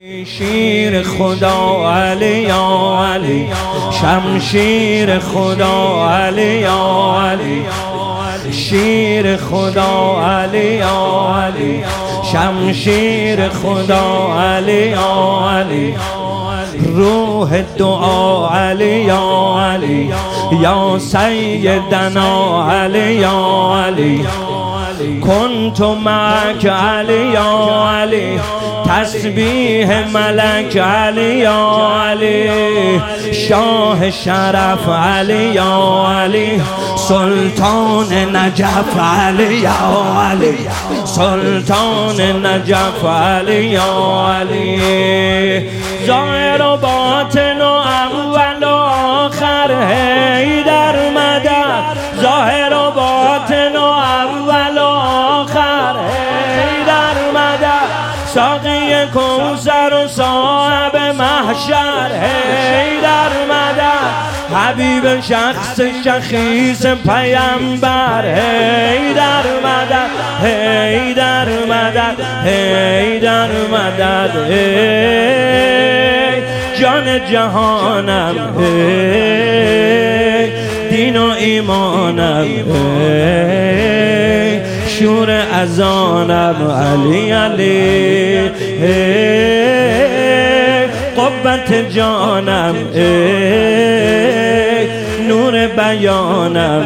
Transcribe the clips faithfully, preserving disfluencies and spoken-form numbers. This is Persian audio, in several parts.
شیر خدا علی یا علی، شمشیر خدا علی یا علی، شیر خدا علی یا علی، شمشیر خدا علی یا علی، روح دعا علی یا علی، یا سیدنا علی یا علی، کنت معک علی یا علی، تسبیح ملک علی یا علی، شاه شرف علی یا علی، سلطان نجف علی یا علی، سلطان نجف علی یا علی، ظاهر و باطن و اول و آخر حیدر مدد، ظاهر و باطن و اول و آخر حیدر مدد، ساقی کوثر و صاحب محشر حیدر مدد، حبیب شخص شخیص پیامبر حیدر مدد، حیدر مدد، حیدر مدد، ای جان جهانم، ای دین و ایمانم، ای شور اذانم علی علی، ای قوت جانم، ای نور بیانم،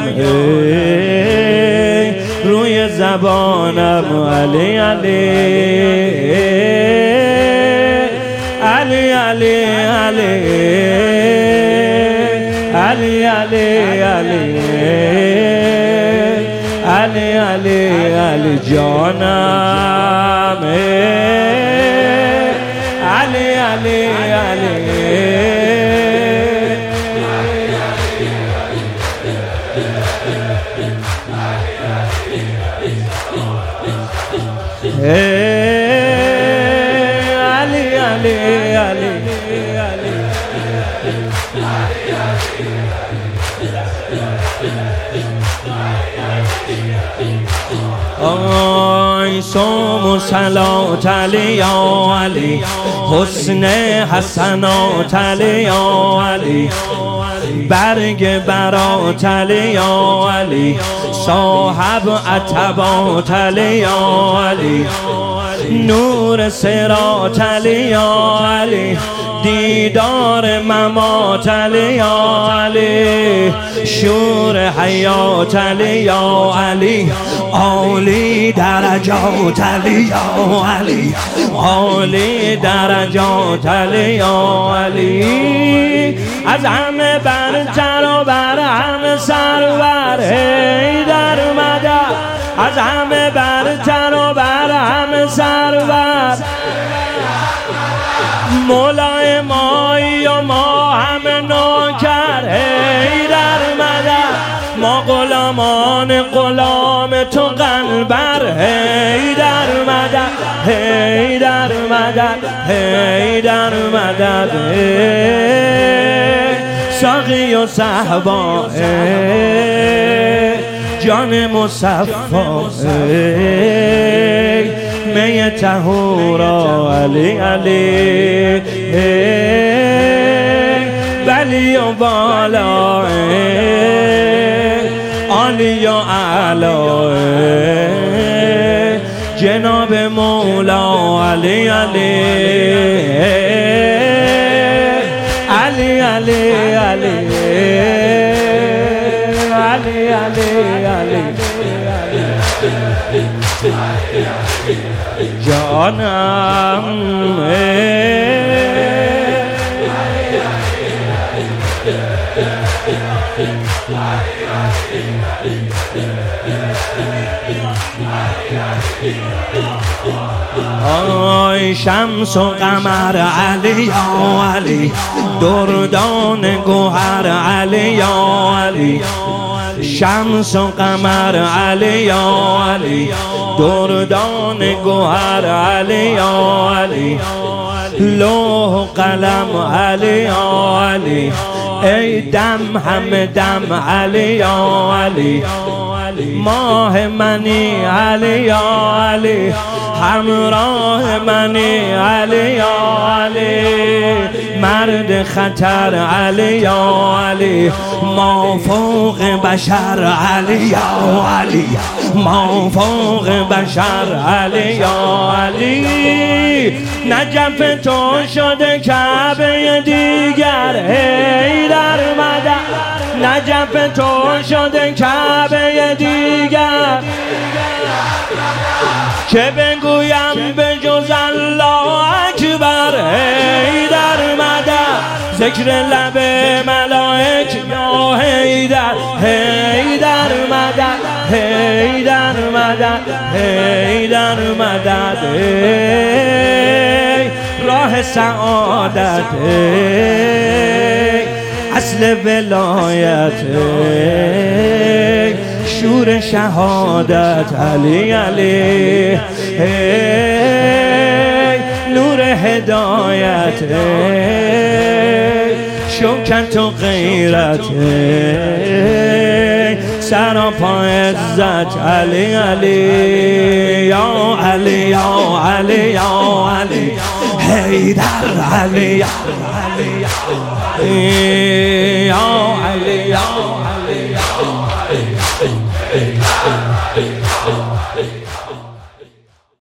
ای روی زبانم علی علی، علی علی علی علی علی علی علی علی علی جانم، علی علی علی علی علی علی آی صوم و صلات علی یا علی، حسن حسنات علی یا علی، برگ برات علی یا علی، صاحب عتبات علی یا علی، نور صراط علی یا علی، دیدار ممات علی یا علی، شور حیات علی یا علی، عالی درجات علی یا علی، عالی درجات علی یا علی، از همه برتر و بر همه سرور حیدر مدد، از همه برتر و بر همه سرور، مولای مایی و ما همه نوکر حیدر مدد، ما غلامان غلام تو قلبر حیدر مدد، حیدر مدد، حیدر مدد، ساقی و صحبا جان مصفا، می طهورا علی علی، بلی و بالا عالی و اعلا، جناب مولا علی علی، علی علی علی علی علی علی جانم، آی شمس و قمر علی یا علی، دردان گوهر علی یا علی، شمس و قمر علی یا علی، دردان گوهر علی یا علی، لوح و قلم علی یا علی، ای دم همه دم علی یا علی، ماه منی علی یا علی، همراه منی علی یا علی، مرد خطر علی یا علی، ما فوق بشر علی یا علی، ما فوق بشر علی یا علی. نجف تو شده کعبه دیگر، هی در مدد نجف تو شده کعبه دیگر، که بگویم به جز الله اکبر، هی در مدد ذکر لب ملائک یا حیدر، هی در مدد، هی در مدد، هی در مدد، هی راه سعادت، هی اصل ولایت، هی شور شهادت علی علی، هی نور هدایت، هی شوکت و غیرت، هی سراپا عزت علی علی یا علی یا علی یا علی، هی در علی یا علی یا علی.